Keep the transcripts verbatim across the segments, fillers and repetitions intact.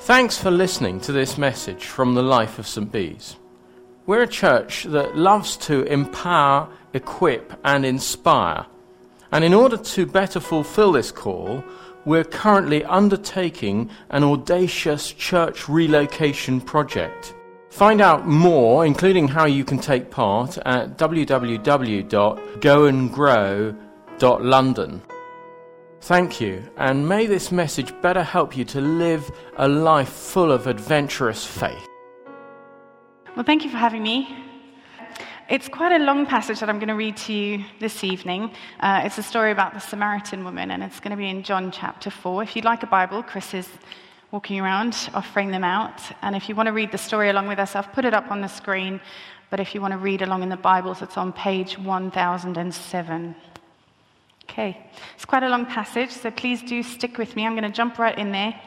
Thanks for listening to this message from the life of Saint Bees. We're a church that loves to empower, equip and inspire. And in order to better fulfill this call, we're currently undertaking an audacious church relocation project. Find out more, including how you can take part, at w w w dot go and grow dot london. Thank you, and may this message better help you to live a life full of adventurous faith. Well, thank you for having me. It's quite a long passage that I'm going to read to you this evening. Uh, it's a story about the Samaritan woman, and it's going to be in John chapter four. If you'd like a Bible, Chris is walking around offering them out. And if you want to read the story along with us, I've put it up on the screen. But if you want to read along in the Bibles, it's on page one thousand seven. Okay, it's quite a long passage, so please do stick with me. I'm going to jump right in there.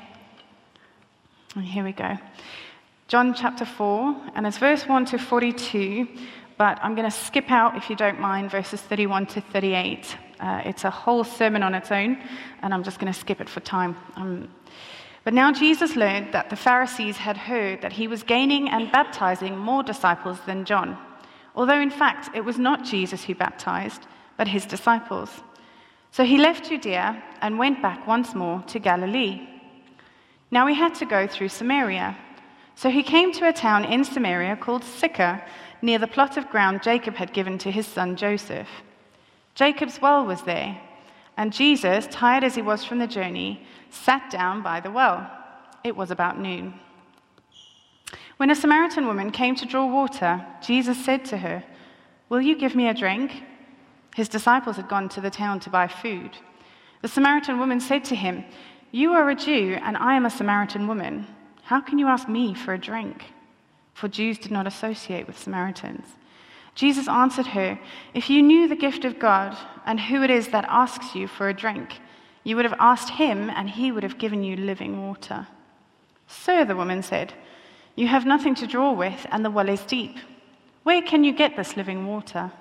And here we go. John chapter four, and it's verse one to forty-two, but I'm going to skip out, if you don't mind, verses thirty-one to thirty-eight. Uh, it's a whole sermon on its own, and I'm just going to skip it for time. Um, but now Jesus learned that the Pharisees had heard that he was gaining and baptizing more disciples than John, although in fact it was not Jesus who baptized, but his disciples. So he left Judea and went back once more to Galilee. Now he had to go through Samaria. So he came to a town in Samaria called Sychar, near the plot of ground Jacob had given to his son Joseph. Jacob's well was there, and Jesus, tired as he was from the journey, sat down by the well. It was about noon. When a Samaritan woman came to draw water, Jesus said to her, "Will you give me a drink?" His disciples had gone to the town to buy food. The Samaritan woman said to him, "You are a Jew, and I am a Samaritan woman. How can you ask me for a drink?" For Jews did not associate with Samaritans. Jesus answered her, "If you knew the gift of God and who it is that asks you for a drink, you would have asked him, and he would have given you living water." "Sir," the woman said, "you have nothing to draw with, and the well is deep. Where can you get this living water?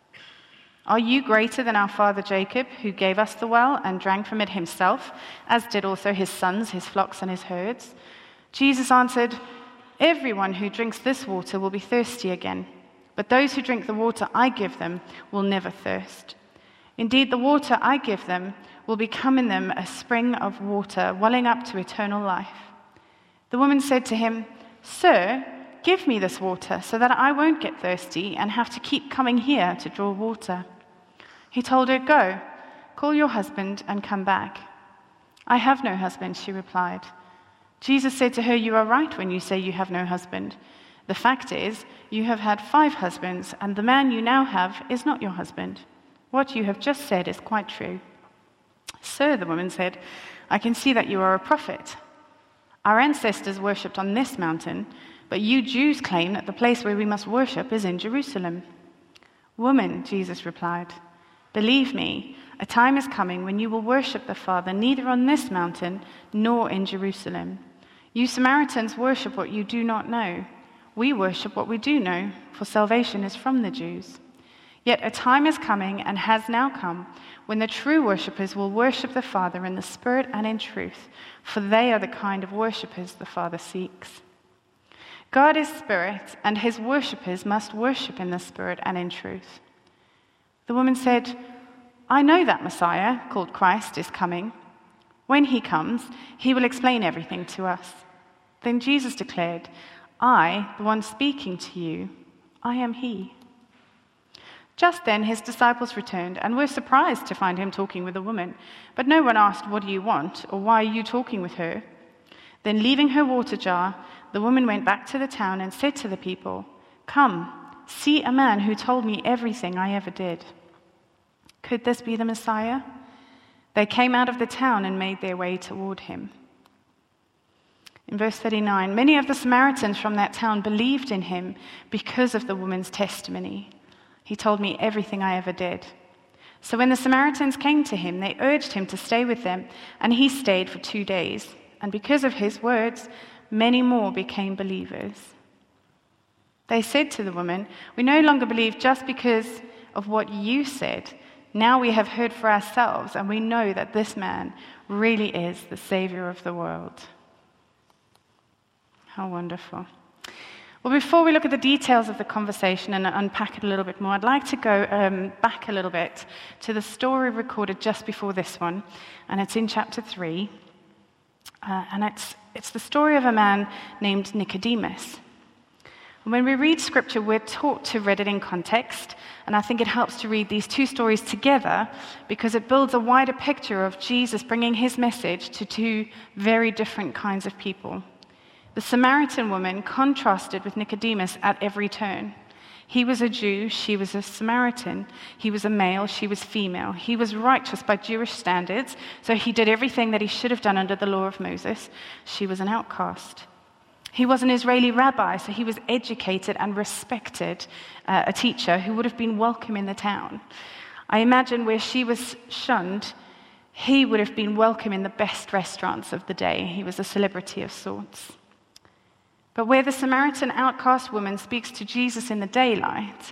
Are you greater than our father Jacob, who gave us the well and drank from it himself, as did also his sons, his flocks, and his herds?" Jesus answered, "Everyone who drinks this water will be thirsty again, but those who drink the water I give them will never thirst. Indeed, the water I give them will become in them a spring of water welling up to eternal life." The woman said to him, "Sir, give me this water so that I won't get thirsty and have to keep coming here to draw water." He told her, "Go, call your husband and come back." "I have no husband," she replied. Jesus said to her, "You are right when you say you have no husband. The fact is, you have had five husbands, and the man you now have is not your husband. What you have just said is quite true." "Sir," the woman said, "I can see that you are a prophet. Our ancestors worshipped on this mountain, but you Jews claim that the place where we must worship is in Jerusalem." "Woman," Jesus replied, "believe me, a time is coming when you will worship the Father neither on this mountain nor in Jerusalem. You Samaritans worship what you do not know. We worship what we do know, for salvation is from the Jews. Yet a time is coming, and has now come, when the true worshippers will worship the Father in the Spirit and in truth, for they are the kind of worshippers the Father seeks. God is spirit, and his worshippers must worship in the Spirit and in truth." The woman said, "I know that Messiah, called Christ, is coming. When he comes, he will explain everything to us." Then Jesus declared, "I, the one speaking to you, I am he." Just then his disciples returned and were surprised to find him talking with a woman. But no one asked, "What do you want?" or "Why are you talking with her?" Then leaving her water jar, the woman went back to the town and said to the people, "Come, see a man who told me everything I ever did." Could this be the Messiah? They came out of the town and made their way toward him. In verse thirty-nine, many of the Samaritans from that town believed in him because of the woman's testimony. "He told me everything I ever did." So when the Samaritans came to him, they urged him to stay with them, and he stayed for two days. And because of his words, many more became believers. They said to the woman, "We no longer believe just because of what you said. Now we have heard for ourselves, and we know that this man really is the Savior of the world." How wonderful. Well, before we look at the details of the conversation and unpack it a little bit more, I'd like to go um, back a little bit to the story recorded just before this one, and it's in chapter three, uh, and it's, it's the story of a man named Nicodemus. And when we read Scripture, we're taught to read it in context, and I think it helps to read these two stories together because it builds a wider picture of Jesus bringing his message to two very different kinds of people. The Samaritan woman contrasted with Nicodemus at every turn. He was a Jew, she was a Samaritan. He was a male, she was female. He was righteous by Jewish standards, so he did everything that he should have done under the law of Moses. She was an outcast. He was an Israeli rabbi, so he was educated and respected, uh, a teacher who would have been welcome in the town. I imagine where she was shunned, he would have been welcome in the best restaurants of the day. He was a celebrity of sorts. But where the Samaritan outcast woman speaks to Jesus in the daylight,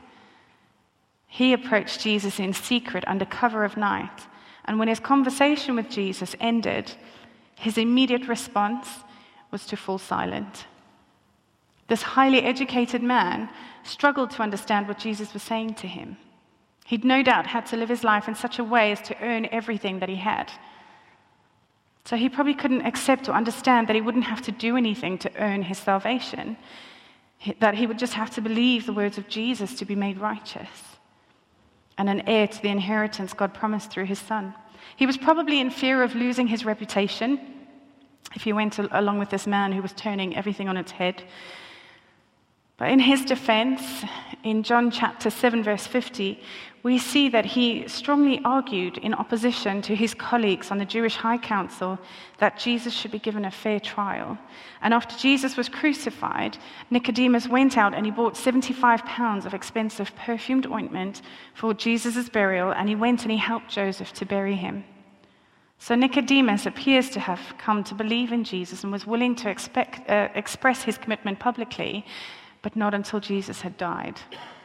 he approached Jesus in secret under cover of night. And when his conversation with Jesus ended, his immediate response was to fall silent. This highly educated man struggled to understand what Jesus was saying to him. He'd no doubt had to live his life in such a way as to earn everything that he had. So he probably couldn't accept or understand that he wouldn't have to do anything to earn his salvation, that he would just have to believe the words of Jesus to be made righteous and an heir to the inheritance God promised through his son. He was probably in fear of losing his reputation if he went along with this man who was turning everything on its head. But in his defense, in John chapter seven, verse fifty, we see that he strongly argued in opposition to his colleagues on the Jewish High Council that Jesus should be given a fair trial. And after Jesus was crucified, Nicodemus went out and he bought seventy-five pounds of expensive perfumed ointment for Jesus' burial, and he went and he helped Joseph to bury him. So Nicodemus appears to have come to believe in Jesus and was willing to expect, uh, express his commitment publicly, but not until Jesus had died.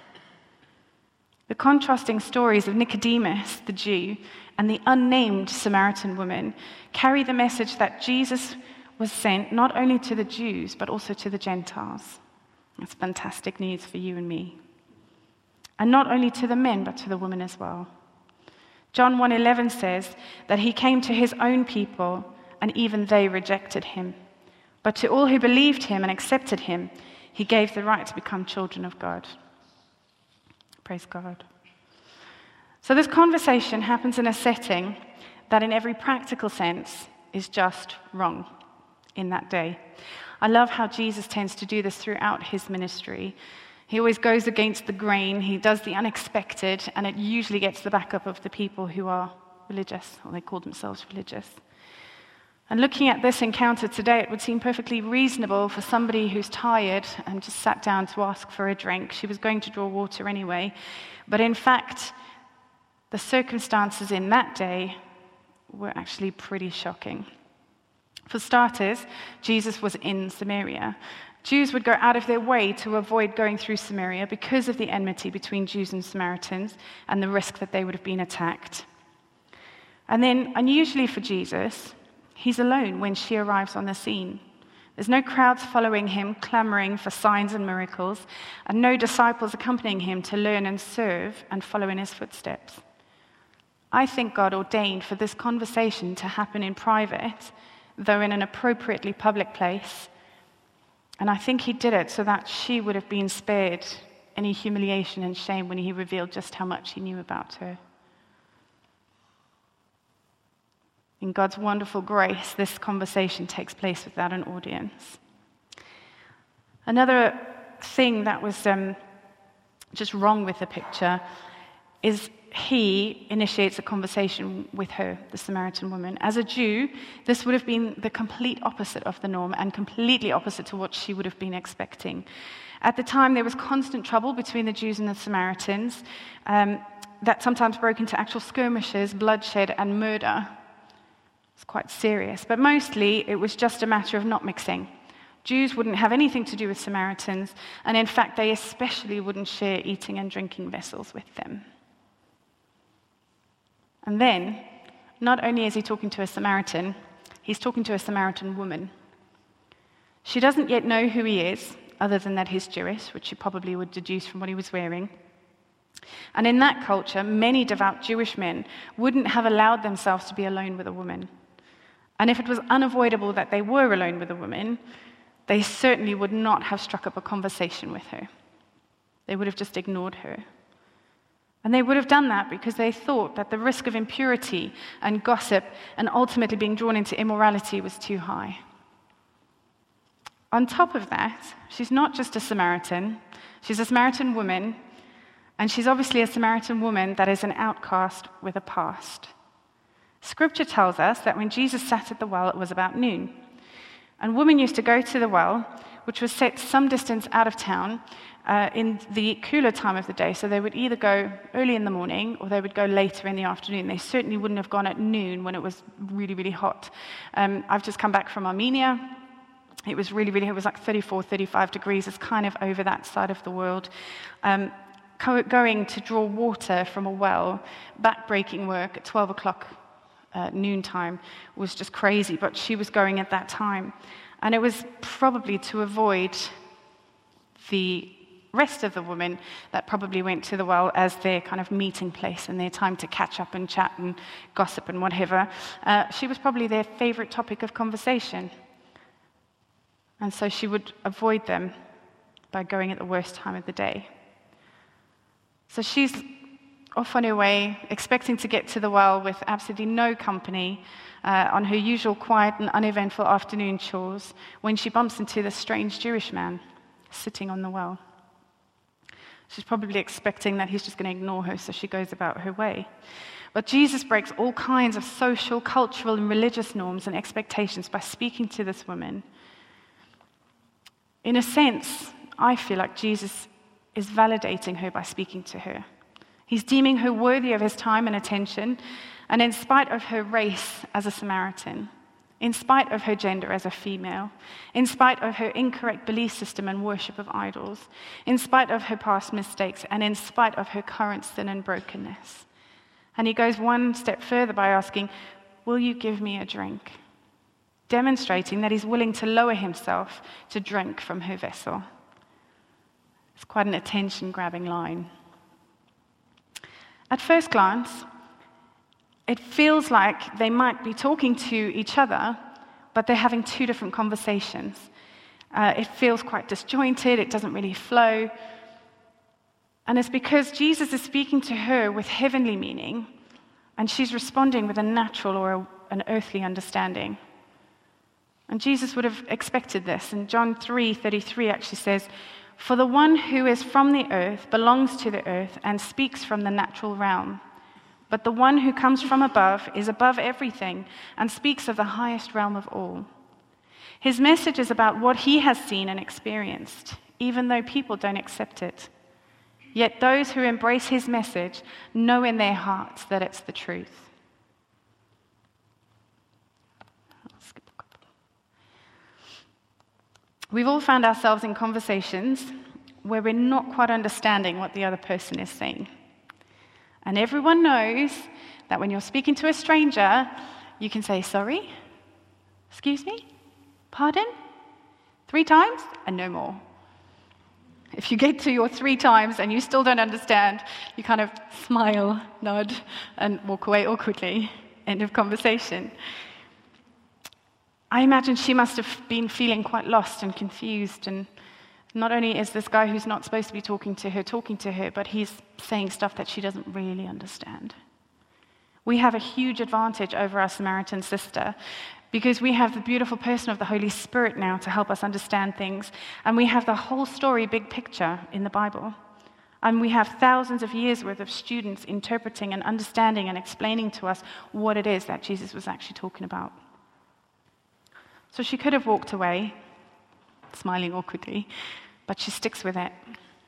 The contrasting stories of Nicodemus, the Jew, and the unnamed Samaritan woman carry the message that Jesus was sent not only to the Jews, but also to the Gentiles. That's fantastic news for you and me. And not only to the men, but to the women as well. John one eleven says that he came to his own people, and even they rejected him. But to all who believed him and accepted him, he gave the right to become children of God. Praise God. So this conversation happens in a setting that in every practical sense is just wrong in that day. I love how Jesus tends to do this throughout his ministry. He always goes against the grain, he does the unexpected, and it usually gets the backup of the people who are religious, or they call themselves religious. And looking at this encounter today, it would seem perfectly reasonable for somebody who's tired and just sat down to ask for a drink. She was going to draw water anyway. But in fact, the circumstances in that day were actually pretty shocking. For starters, Jesus was in Samaria. Jews would go out of their way to avoid going through Samaria because of the enmity between Jews and Samaritans and the risk that they would have been attacked. And then, unusually for Jesus, he's alone when she arrives on the scene. There's no crowds following him, clamoring for signs and miracles, and no disciples accompanying him to learn and serve and follow in his footsteps. I think God ordained for this conversation to happen in private, though in an appropriately public place. And I think he did it so that she would have been spared any humiliation and shame when he revealed just how much he knew about her. In God's wonderful grace, this conversation takes place without an audience. Another thing that was um, just wrong with the picture is he initiates a conversation with her, the Samaritan woman. As a Jew, this would have been the complete opposite of the norm and completely opposite to what she would have been expecting. At the time, there was constant trouble between the Jews and the Samaritans um, that sometimes broke into actual skirmishes, bloodshed, and murder. It's quite serious, but mostly it was just a matter of not mixing. Jews wouldn't have anything to do with Samaritans, and in fact, they especially wouldn't share eating and drinking vessels with them. And then, not only is he talking to a Samaritan, he's talking to a Samaritan woman. She doesn't yet know who he is, other than that he's Jewish, which she probably would deduce from what he was wearing. And in that culture, many devout Jewish men wouldn't have allowed themselves to be alone with a woman. And if it was unavoidable that they were alone with a woman, they certainly would not have struck up a conversation with her. They would have just ignored her. And they would have done that because they thought that the risk of impurity and gossip and ultimately being drawn into immorality was too high. On top of that, she's not just a Samaritan, she's a Samaritan woman, and she's obviously a Samaritan woman that is an outcast with a past. Scripture tells us that when Jesus sat at the well, it was about noon. And women used to go to the well, which was set some distance out of town, uh, in the cooler time of the day. So they would either go early in the morning or they would go later in the afternoon. They certainly wouldn't have gone at noon when it was really, really hot. Um, I've just come back from Armenia. It was really, really, it was like thirty-four, thirty-five degrees. It's kind of over that side of the world. Um, going to draw water from a well, back-breaking work at twelve o'clock uh, noontime was just crazy, but she was going at that time. And it was probably to avoid the rest of the women that probably went to the well as their kind of meeting place and their time to catch up and chat and gossip and whatever. Uh, she was probably their favorite topic of conversation. And so she would avoid them by going at the worst time of the day. So she's off on her way, expecting to get to the well with absolutely no company uh, on her usual quiet and uneventful afternoon chores, when she bumps into this strange Jewish man sitting on the well. She's probably expecting that he's just going to ignore her, so she goes about her way. But Jesus breaks all kinds of social, cultural, and religious norms and expectations by speaking to this woman. In a sense, I feel like Jesus is validating her by speaking to her. He's deeming her worthy of his time and attention, and in spite of her race as a Samaritan, in spite of her gender as a female, in spite of her incorrect belief system and worship of idols, in spite of her past mistakes, and in spite of her current sin and brokenness. And he goes one step further by asking, "Will you give me a drink?" Demonstrating that he's willing to lower himself to drink from her vessel. It's quite an attention-grabbing line. At first glance, it feels like they might be talking to each other, but they're having two different conversations. Uh, it feels quite disjointed, it doesn't really flow. And it's because Jesus is speaking to her with heavenly meaning, and she's responding with a natural or a, an earthly understanding. And Jesus would have expected this. And John three thirty-three actually says, "For the one who is from the earth belongs to the earth and speaks from the natural realm. But the one who comes from above is above everything and speaks of the highest realm of all. His message is about what he has seen and experienced, even though people don't accept it. Yet those who embrace his message know in their hearts that it's the truth." We've all found ourselves in conversations where we're not quite understanding what the other person is saying. And everyone knows that when you're speaking to a stranger, you can say, "Sorry? Excuse me? Pardon?" Three times and no more. If you get to your three times and you still don't understand, you kind of smile, nod, and walk away awkwardly. End of conversation. I imagine she must have been feeling quite lost and confused, and not only is this guy who's not supposed to be talking to her talking to her, but he's saying stuff that she doesn't really understand. We have a huge advantage over our Samaritan sister because we have the beautiful person of the Holy Spirit now to help us understand things, and we have the whole story, big picture in the Bible. And we have thousands of years worth of students interpreting and understanding and explaining to us what it is that Jesus was actually talking about. So she could have walked away, smiling awkwardly, but she sticks with it.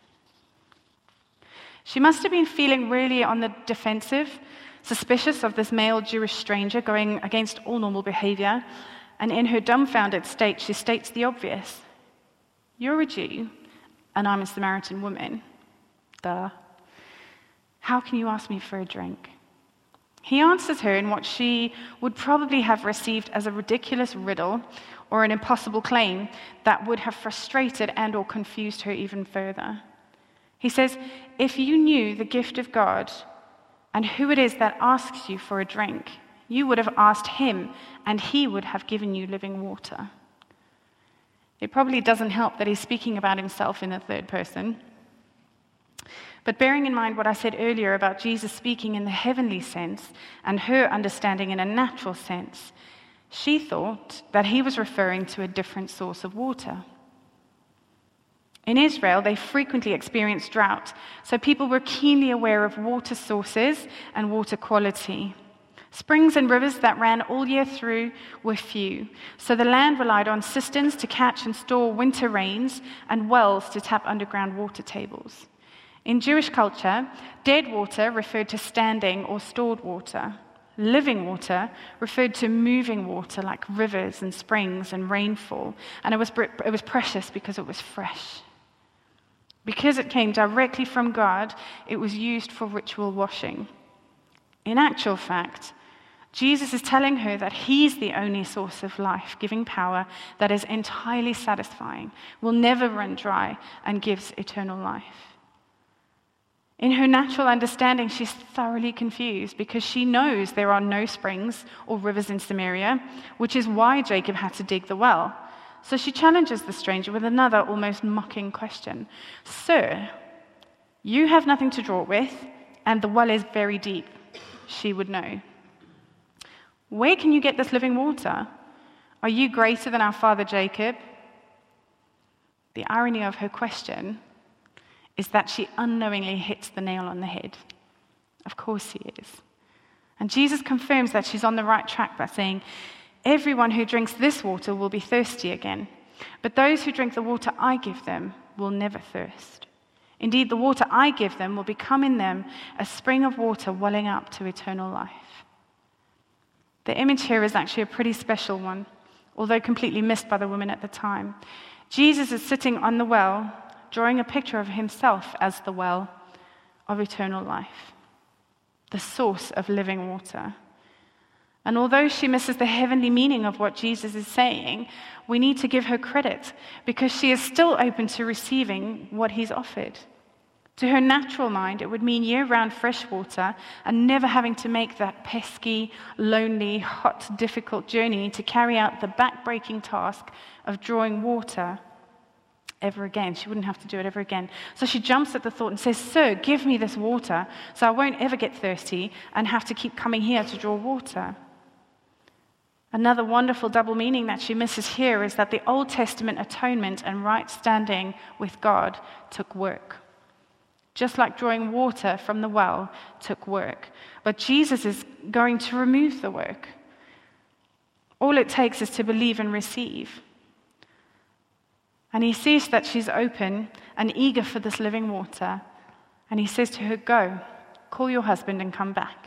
She must have been feeling really on the defensive, suspicious of this male Jewish stranger going against all normal behavior, and in her dumbfounded state, she states the obvious. "You're a Jew, and I'm a Samaritan woman. Duh. How can you ask me for a drink?" He answers her in what she would probably have received as a ridiculous riddle or an impossible claim that would have frustrated and or confused her even further. He says, if you knew the gift of God and who it is that asks you for a drink, you would have asked him, and he would have given you living water. It probably doesn't help that he's speaking about himself in the third person. But bearing in mind what I said earlier about Jesus speaking in the heavenly sense and her understanding in a natural sense, she thought that he was referring to a different source of water. In Israel, they frequently experienced drought, so people were keenly aware of water sources and water quality. Springs and rivers that ran all year through were few, so the land relied on cisterns to catch and store winter rains and wells to tap underground water tables. In Jewish culture, dead water referred to standing or stored water. Living water referred to moving water like rivers and springs and rainfall, and it was, it was precious because it was fresh. Because it came directly from God, it was used for ritual washing. In actual fact, Jesus is telling her that he's the only source of life-giving power that is entirely satisfying, will never run dry, and gives eternal life. In her natural understanding, she's thoroughly confused because she knows there are no springs or rivers in Samaria, which is why Jacob had to dig the well. So she challenges the stranger with another almost mocking question. Sir, you have nothing to draw with, and the well is very deep. She would know. Where can you get this living water? Are you greater than our father Jacob? The irony of her question is that she unknowingly hits the nail on the head. Of course he is. And Jesus confirms that she's on the right track by saying, everyone who drinks this water will be thirsty again, but those who drink the water I give them will never thirst. Indeed, the water I give them will become in them a spring of water welling up to eternal life. The image here is actually a pretty special one, although completely missed by the women at the time. Jesus is sitting on the well, drawing a picture of himself as the well of eternal life, the source of living water. And although she misses the heavenly meaning of what Jesus is saying, we need to give her credit because she is still open to receiving what he's offered. To her natural mind, it would mean year-round fresh water and never having to make that pesky, lonely, hot, difficult journey to carry out the back-breaking task of drawing water ever again. She wouldn't have to do it ever again. So she jumps at the thought and says, Sir, give me this water so I won't ever get thirsty and have to keep coming here to draw water. Another wonderful double meaning that she misses here is that the Old Testament atonement and right standing with God took work. Just like drawing water from the well took work. But Jesus is going to remove the work. All it takes is to believe and receive. And he sees that she's open and eager for this living water. And he says to her, Go, call your husband and come back.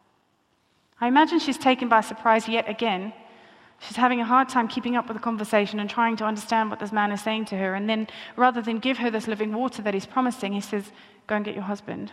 I imagine she's taken by surprise yet again. She's having a hard time keeping up with the conversation and trying to understand what this man is saying to her. And then, rather than give her this living water that he's promising, he says, Go and get your husband.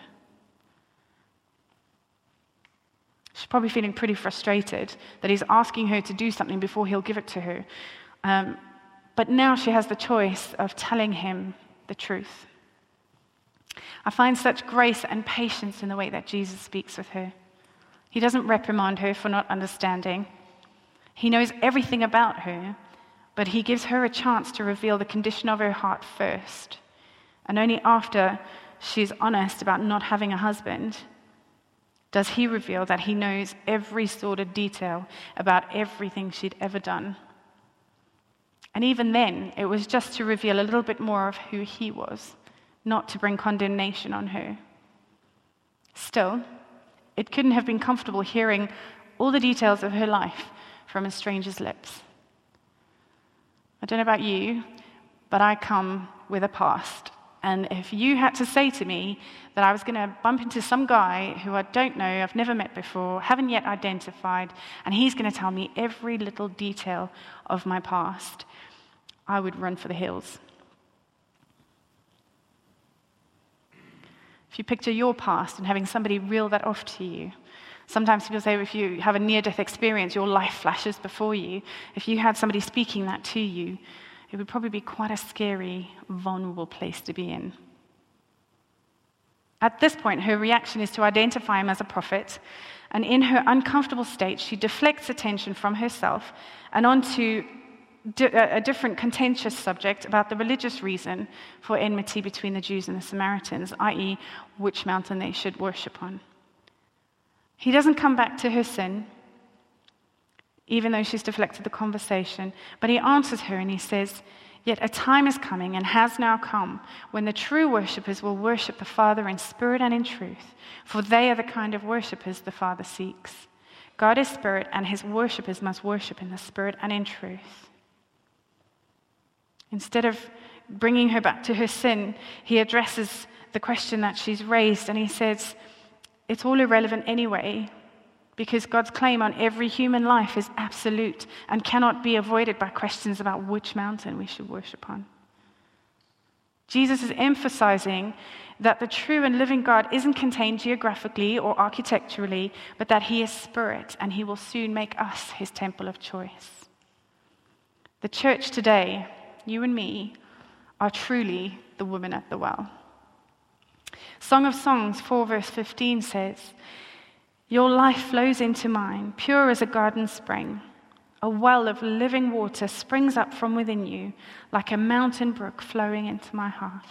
She's probably feeling pretty frustrated that he's asking her to do something before he'll give it to her. Um, but now she has the choice of telling him the truth. I find such grace and patience in the way that Jesus speaks with her. He doesn't reprimand her for not understanding. He knows everything about her, but he gives her a chance to reveal the condition of her heart first. And only after she's honest about not having a husband does he reveal that he knows every sordid detail about everything she'd ever done. And even then, it was just to reveal a little bit more of who he was, not to bring condemnation on her. Still, it couldn't have been comfortable hearing all the details of her life from a stranger's lips. I don't know about you, but I come with a past. And if you had to say to me that I was going to bump into some guy who I don't know, I've never met before, haven't yet identified, and he's going to tell me every little detail of my past, I would run for the hills. If you picture your past and having somebody reel that off to you, Sometimes people say if you have a near-death experience, your life flashes before you. If you had somebody speaking that to you, it would probably be quite a scary, vulnerable place to be in. At this point, her reaction is to identify him as a prophet, and in her uncomfortable state, she deflects attention from herself and onto a different contentious subject about the religious reason for enmity between the Jews and the Samaritans, that is, which mountain they should worship on. He doesn't come back to her sin, even though she's deflected the conversation, but he answers her and he says, "Yet a time is coming and has now come when the true worshippers will worship the Father in spirit and in truth, for they are the kind of worshippers the Father seeks. God is spirit, and his worshippers must worship in the spirit and in truth." Instead of bringing her back to her sin, he addresses the question that she's raised, and he says, it's all irrelevant anyway, because God's claim on every human life is absolute and cannot be avoided by questions about which mountain we should worship on. Jesus is emphasizing that the true and living God isn't contained geographically or architecturally, but that he is spirit, and he will soon make us his temple of choice. The church today, you and me, are truly the woman at the well. Song of Songs four verse fifteen says, "Your life flows into mine, pure as a garden spring. A well of living water springs up from within you, like a mountain brook flowing into my heart."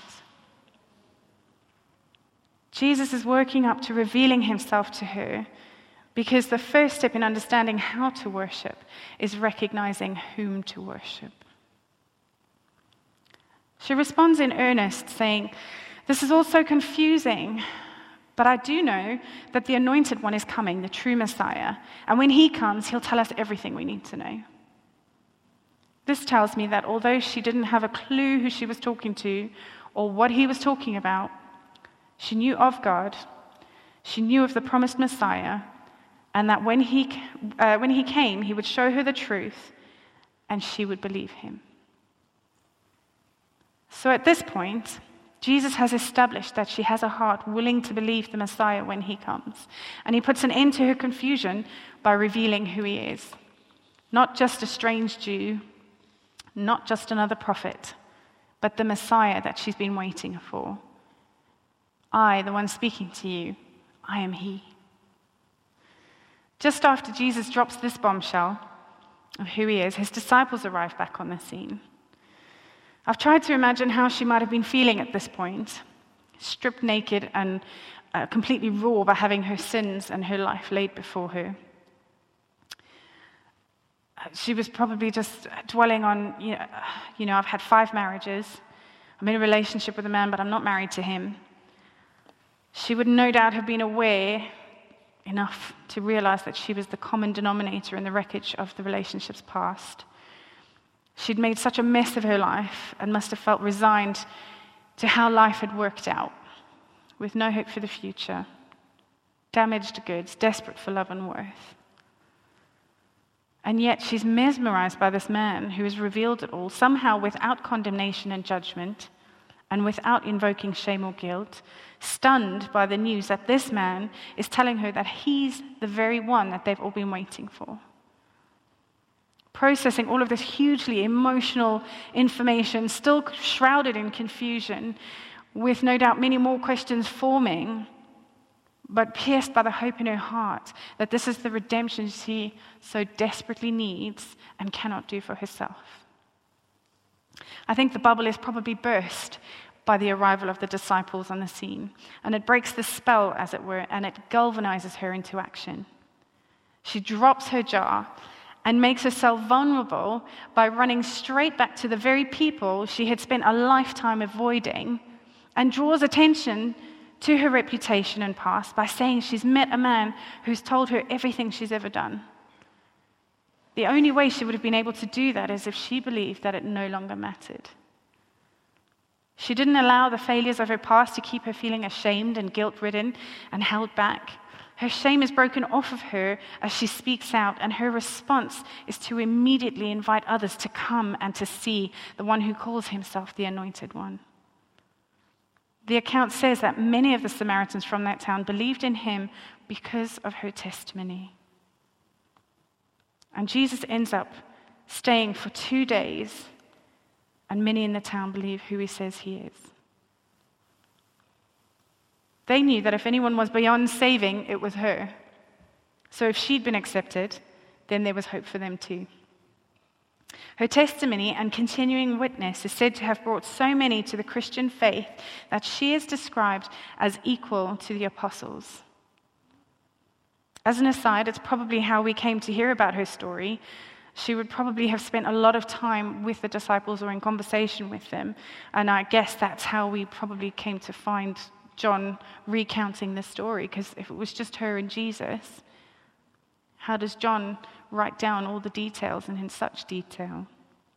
Jesus is working up to revealing himself to her, because the first step in understanding how to worship is recognizing whom to worship. She responds in earnest, saying, "This is all so confusing, but I do know that the Anointed One is coming, the true Messiah, and when he comes, he'll tell us everything we need to know." This tells me that although she didn't have a clue who she was talking to or what he was talking about, she knew of God, she knew of the promised Messiah, and that when he, uh, when he came, he would show her the truth, and she would believe him. So at this point, Jesus has established that she has a heart willing to believe the Messiah when he comes. And he puts an end to her confusion by revealing who he is. Not just a strange Jew, not just another prophet, but the Messiah that she's been waiting for. I, the one speaking to you, I am he. Just after Jesus drops this bombshell of who he is, his disciples arrive back on the scene. I've tried to imagine how she might have been feeling at this point, stripped naked and uh, completely raw by having her sins and her life laid before her. She was probably just dwelling on, you know, you know, I've had five marriages. I'm in a relationship with a man, but I'm not married to him. She would no doubt have been aware enough to realize that she was the common denominator in the wreckage of the relationship's past. She'd made such a mess of her life and must have felt resigned to how life had worked out, with no hope for the future, damaged goods, desperate for love and worth. And yet she's mesmerized by this man who has revealed it all, somehow without condemnation and judgment, and without invoking shame or guilt, stunned by the news that this man is telling her that he's the very one that they've all been waiting for. Processing all of this hugely emotional information, still shrouded in confusion, with no doubt many more questions forming, but pierced by the hope in her heart that this is the redemption she so desperately needs and cannot do for herself. I think the bubble is probably burst by the arrival of the disciples on the scene, and it breaks the spell, as it were, and it galvanizes her into action. She drops her jar and makes herself vulnerable by running straight back to the very people she had spent a lifetime avoiding, and draws attention to her reputation and past by saying she's met a man who's told her everything she's ever done. The only way she would have been able to do that is if she believed that it no longer mattered. She didn't allow the failures of her past to keep her feeling ashamed and guilt-ridden and held back. Her shame is broken off of her as she speaks out, and her response is to immediately invite others to come and to see the one who calls himself the Anointed One. The account says that many of the Samaritans from that town believed in him because of her testimony. And Jesus ends up staying for two days, and many in the town believe who he says he is. They knew that if anyone was beyond saving, it was her. So if she'd been accepted, then there was hope for them too. Her testimony and continuing witness is said to have brought so many to the Christian faith that she is described as equal to the apostles. As an aside, it's probably how we came to hear about her story. She would probably have spent a lot of time with the disciples or in conversation with them, and I guess that's how we probably came to find John recounting the story, because if it was just her and Jesus, how does John write down all the details and in such detail?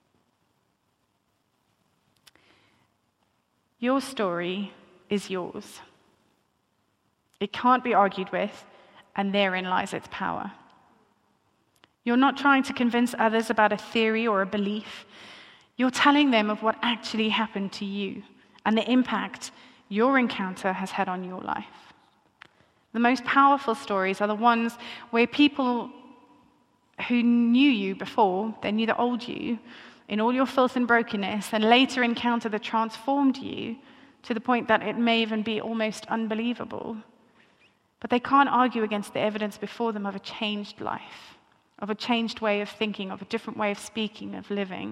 Your story is yours. It can't be argued with, and therein lies its power. You're not trying to convince others about a theory or a belief. You're telling them of what actually happened to you and the impact your encounter has had on your life. The most powerful stories are the ones where people who knew you before, they knew the old you, in all your filth and brokenness, and later encounter the transformed you to the point that it may even be almost unbelievable. But they can't argue against the evidence before them of a changed life, of a changed way of thinking, of a different way of speaking, of living.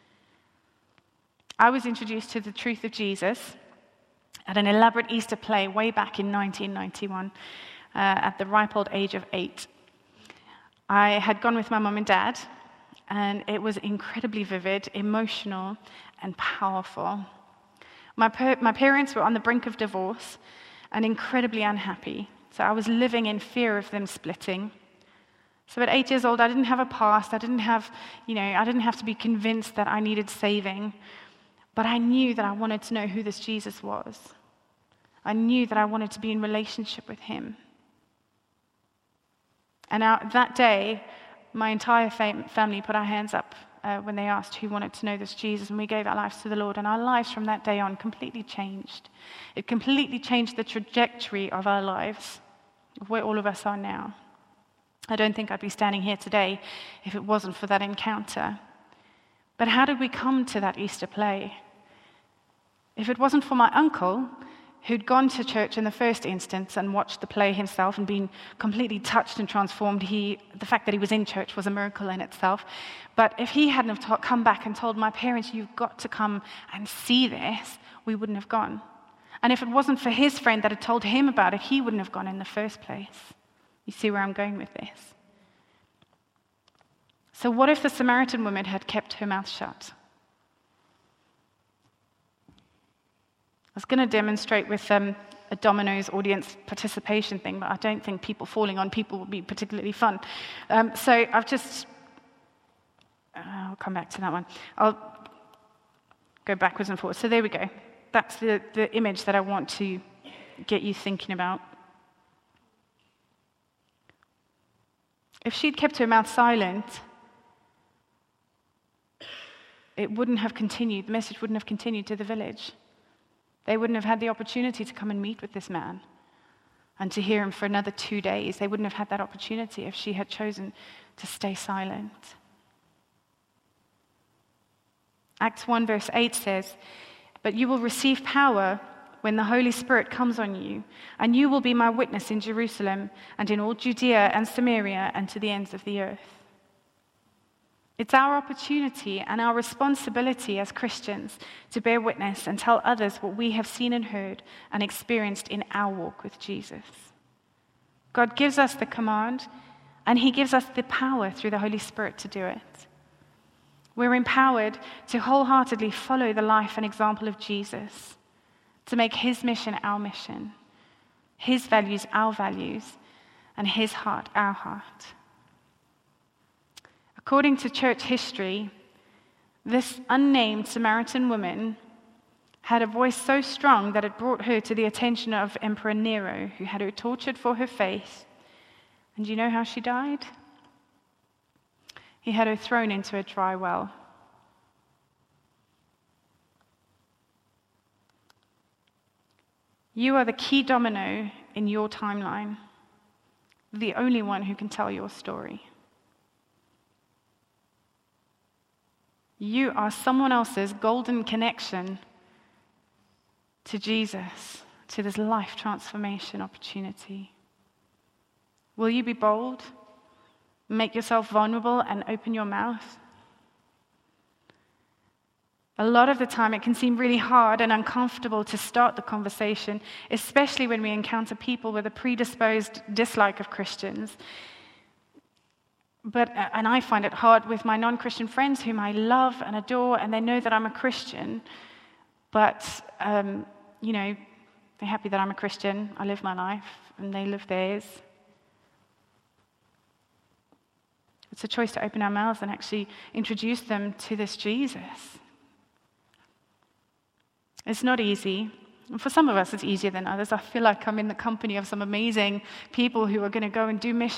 I was introduced to the truth of Jesus at an elaborate Easter play way back in nineteen ninety-one, uh, at the ripe old age of eight. I had gone with my mum and dad, and it was incredibly vivid, emotional, and powerful. My, per- my parents were on the brink of divorce and incredibly unhappy, so I was living in fear of them splitting. So at eight years old, I didn't have a past. I didn't have, you know, I didn't have to be convinced that I needed saving. But I knew that I wanted to know who this Jesus was. I knew that I wanted to be in relationship with him. And now, that day, my entire fam- family put our hands up uh, when they asked who wanted to know this Jesus, and we gave our lives to the Lord. And our lives from that day on completely changed. It completely changed the trajectory of our lives, of where all of us are now. I don't think I'd be standing here today if it wasn't for that encounter. But how did we come to that Easter play? If it wasn't for my uncle, who'd gone to church in the first instance and watched the play himself and been completely touched and transformed, he, the fact that he was in church was a miracle in itself. But if he hadn't have ta- come back and told my parents, you've got to come and see this, we wouldn't have gone. And if it wasn't for his friend that had told him about it, he wouldn't have gone in the first place. You see where I'm going with this? So what if the Samaritan woman had kept her mouth shut? I was going to demonstrate with um, a Domino's audience participation thing, but I don't think people falling on people would be particularly fun. Um, so I've just, uh, I'll come back to that one. I'll go backwards and forwards. So there we go. That's the, the image that I want to get you thinking about. If she'd kept her mouth silent, it wouldn't have continued, the message wouldn't have continued to the village. They wouldn't have had the opportunity to come and meet with this man and to hear him for another two days. They wouldn't have had that opportunity if she had chosen to stay silent. Acts one verse eight says, "But you will receive power when the Holy Spirit comes on you, and you will be my witness in Jerusalem and in all Judea and Samaria and to the ends of the earth." It's our opportunity and our responsibility as Christians to bear witness and tell others what we have seen and heard and experienced in our walk with Jesus. God gives us the command, and he gives us the power through the Holy Spirit to do it. We're empowered to wholeheartedly follow the life and example of Jesus, to make his mission our mission, his values our values, and his heart our heart. According to church history, this unnamed Samaritan woman had a voice so strong that it brought her to the attention of Emperor Nero, who had her tortured for her faith. And do you know how she died? He had her thrown into a dry well. You are the key domino in your timeline, the only one who can tell your story. You are someone else's golden connection to Jesus, to this life transformation opportunity. Will you be bold? Make yourself vulnerable and open your mouth? A lot of the time, it can seem really hard and uncomfortable to start the conversation, especially when we encounter people with a predisposed dislike of Christians. But, and I find it hard with my non-Christian friends whom I love and adore, and they know that I'm a Christian. But, um, you know, they're happy that I'm a Christian. I live my life, and they live theirs. It's a choice to open our mouths and actually introduce them to this Jesus. It's not easy. And for some of us, it's easier than others. I feel like I'm in the company of some amazing people who are going to go and do mission.